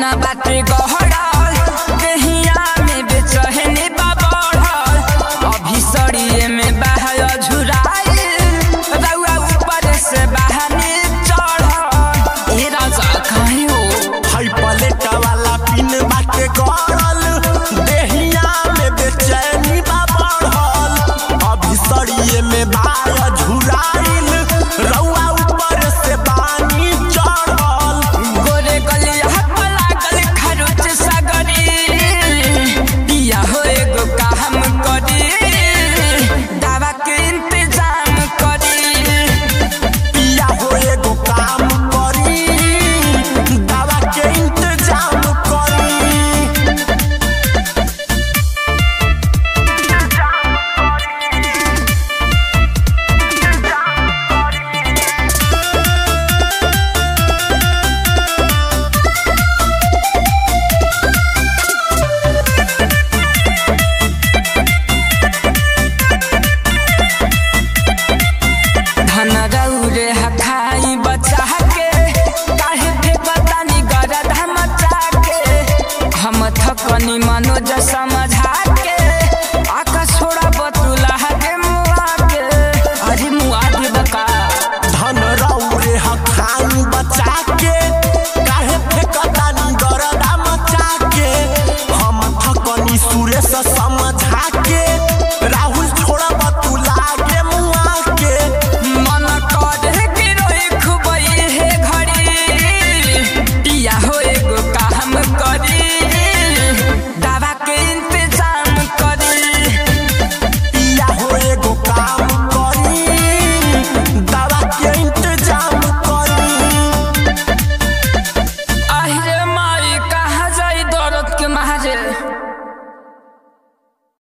ना बाटे गहराल देहिया में बेचैनी बाबड़ल अभी सड़िए में बाहर झुराई रउआ ऊपर से बहाने चढ़ल ए राजा काहे हो हाई पलेट वाला पिन बाटे गड़ल देहिया में बेचैनी बाबड़ल अभी सड़िए में बाहर झुराइल रउआ ऊपर से बानी चढ़ल गोरे गलिया लागल खरोच सगरी पिया हो एगो काम करी दवा के इंतजाम करी पिया हो एगो काम करी दवा के इंतजाम करी धन रौरे हखाई बचा के काहे फेंकतानी गरदा मचा के हम थकनी मनोज सम